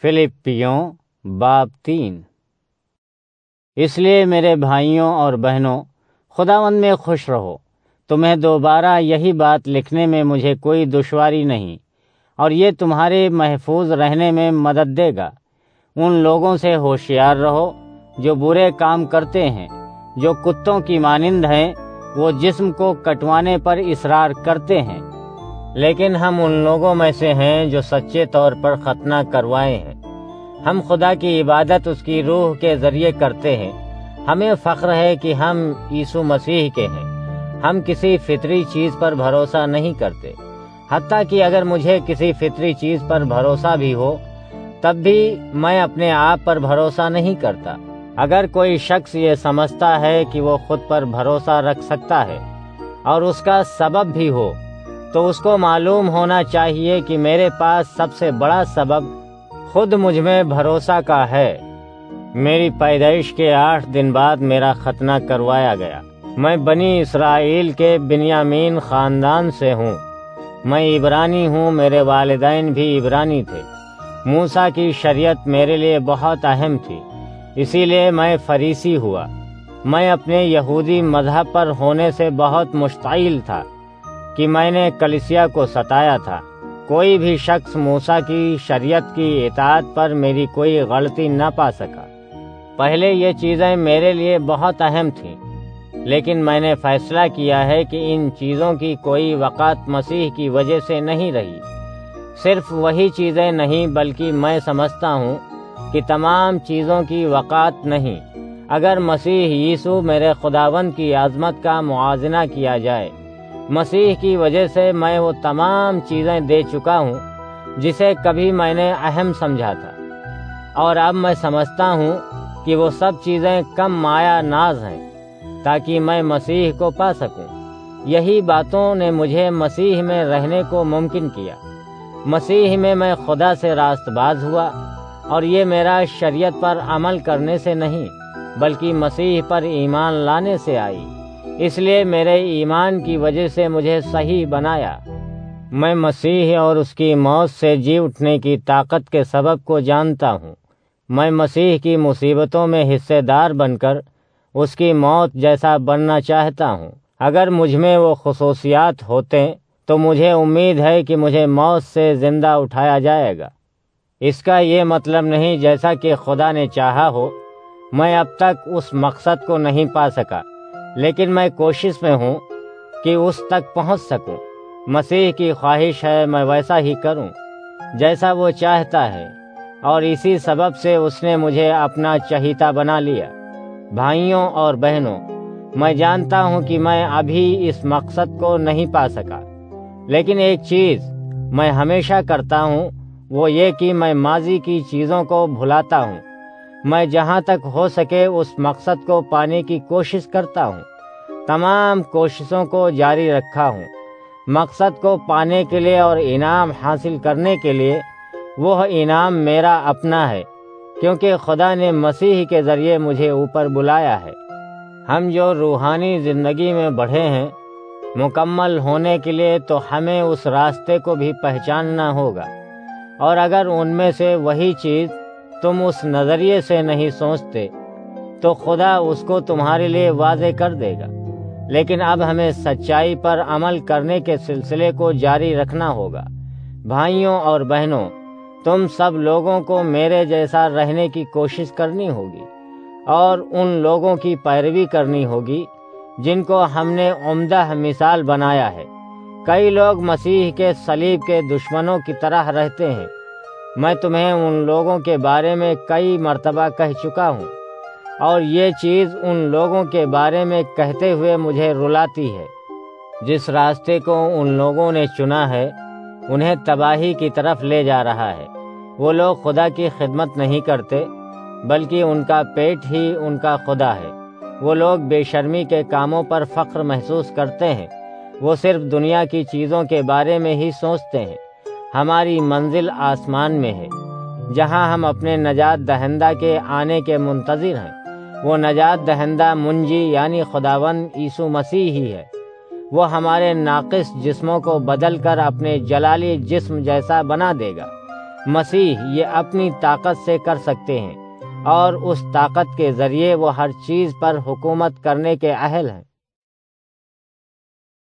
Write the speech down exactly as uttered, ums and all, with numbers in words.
فلپیوں باب تین۔ اس لیے میرے بھائیوں اور بہنوں، خداوند میں خوش رہو۔ تمہیں دوبارہ یہی بات لکھنے میں مجھے کوئی دشواری نہیں، اور یہ تمہارے محفوظ رہنے میں مدد دے گا۔ ان لوگوں سے ہوشیار رہو جو برے کام کرتے ہیں، جو کتوں کی مانند ہیں۔ وہ جسم کو کٹوانے پر اصرار کرتے ہیں، لیکن ہم ان لوگوں میں سے ہیں جو سچے طور پر ختنہ کروائے ہیں۔ ہم خدا کی عبادت اس کی روح کے ذریعے کرتے ہیں۔ ہمیں فخر ہے کہ ہم یسوع مسیح کے ہیں۔ ہم کسی فطری چیز پر بھروسہ نہیں کرتے، حتیٰ کہ اگر مجھے کسی فطری چیز پر بھروسہ بھی ہو، تب بھی میں اپنے آپ پر بھروسہ نہیں کرتا۔ اگر کوئی شخص یہ سمجھتا ہے کہ وہ خود پر بھروسہ رکھ سکتا ہے اور اس کا سبب بھی ہو، تو اس کو معلوم ہونا چاہیے کہ میرے پاس سب سے بڑا سبب خود مجھ میں بھروسہ کا ہے۔ میری پیدائش کے آٹھ دن بعد میرا ختنہ کروایا گیا۔ میں بنی اسرائیل کے بنیامین خاندان سے ہوں۔ میں عبرانی ہوں، میرے والدین بھی عبرانی تھے۔ موسیٰ کی شریعت میرے لیے بہت اہم تھی، اسی لیے میں فریسی ہوا۔ میں اپنے یہودی مذہب پر ہونے سے بہت مشتعل تھا کہ میں نے کلیسیا کو ستایا تھا۔ کوئی بھی شخص موسیٰ کی شریعت کی اطاعت پر میری کوئی غلطی نہ پا سکا۔ پہلے یہ چیزیں میرے لیے بہت اہم تھیں، لیکن میں نے فیصلہ کیا ہے کہ ان چیزوں کی کوئی وقعت مسیح کی وجہ سے نہیں رہی۔ صرف وہی چیزیں نہیں، بلکہ میں سمجھتا ہوں کہ تمام چیزوں کی وقعت نہیں۔ اگر مسیح یسوع میرے خداوند کی عظمت کا موازنہ کیا جائے، مسیح کی وجہ سے میں وہ تمام چیزیں دے چکا ہوں جسے کبھی میں نے اہم سمجھا تھا، اور اب میں سمجھتا ہوں کہ وہ سب چیزیں کم مایہ ناز ہیں تاکہ میں مسیح کو پا سکوں۔ یہی باتوں نے مجھے مسیح میں رہنے کو ممکن کیا۔ مسیح میں میں خدا سے راست باز ہوا، اور یہ میرا شریعت پر عمل کرنے سے نہیں، بلکہ مسیح پر ایمان لانے سے آئی۔ اس لیے میرے ایمان کی وجہ سے مجھے صحیح بنایا۔ میں مسیح اور اس کی موت سے جی اٹھنے کی طاقت کے سبب کو جانتا ہوں۔ میں مسیح کی مصیبتوں میں حصے دار بن کر اس کی موت جیسا بننا چاہتا ہوں۔ اگر مجھ میں وہ خصوصیات ہوتے تو مجھے امید ہے کہ مجھے موت سے زندہ اٹھایا جائے گا۔ اس کا یہ مطلب نہیں جیسا کہ خدا نے چاہا ہو۔ میں اب تک اس مقصد کو نہیں پا سکا، لیکن میں کوشش میں ہوں کہ اس تک پہنچ سکوں۔ مسیح کی خواہش ہے میں ویسا ہی کروں جیسا وہ چاہتا ہے، اور اسی سبب سے اس نے مجھے اپنا چہیتا بنا لیا۔ بھائیوں اور بہنوں، میں جانتا ہوں کہ میں ابھی اس مقصد کو نہیں پا سکا، لیکن ایک چیز میں ہمیشہ کرتا ہوں، وہ یہ کہ میں ماضی کی چیزوں کو بھلاتا ہوں۔ میں جہاں تک ہو سکے اس مقصد کو پانے کی کوشش کرتا ہوں۔ تمام کوششوں کو جاری رکھا ہوں، مقصد کو پانے کے لیے اور انعام حاصل کرنے کے لیے۔ وہ انعام میرا اپنا ہے، کیونکہ خدا نے مسیح کے ذریعے مجھے اوپر بلایا ہے۔ ہم جو روحانی زندگی میں بڑھے ہیں، مکمل ہونے کے لیے تو ہمیں اس راستے کو بھی پہچاننا ہوگا، اور اگر ان میں سے وہی چیز تم اس نظریے سے نہیں سوچتے تو خدا اس کو تمہارے لیے واضح کر دے گا۔ لیکن اب ہمیں سچائی پر عمل کرنے کے سلسلے کو جاری رکھنا ہوگا۔ بھائیوں اور بہنوں، تم سب لوگوں کو میرے جیسا رہنے کی کوشش کرنی ہوگی، اور ان لوگوں کی پیروی کرنی ہوگی جن کو ہم نے عمدہ مثال بنایا ہے۔ کئی لوگ مسیح کے صلیب کے دشمنوں کی طرح رہتے ہیں۔ میں تمہیں ان لوگوں کے بارے میں کئی مرتبہ کہہ چکا ہوں، اور یہ چیز ان لوگوں کے بارے میں کہتے ہوئے مجھے رلاتی ہے۔ جس راستے کو ان لوگوں نے چنا ہے، انہیں تباہی کی طرف لے جا رہا ہے۔ وہ لوگ خدا کی خدمت نہیں کرتے، بلکہ ان کا پیٹ ہی ان کا خدا ہے۔ وہ لوگ بے شرمی کے کاموں پر فخر محسوس کرتے ہیں۔ وہ صرف دنیا کی چیزوں کے بارے میں ہی سوچتے ہیں۔ ہماری منزل آسمان میں ہے، جہاں ہم اپنے نجات دہندہ کے آنے کے منتظر ہیں۔ وہ نجات دہندہ منجی یعنی خداوند یسوع مسیح ہی ہے۔ وہ ہمارے ناقص جسموں کو بدل کر اپنے جلالی جسم جیسا بنا دے گا۔ مسیح یہ اپنی طاقت سے کر سکتے ہیں، اور اس طاقت کے ذریعے وہ ہر چیز پر حکومت کرنے کے اہل ہیں۔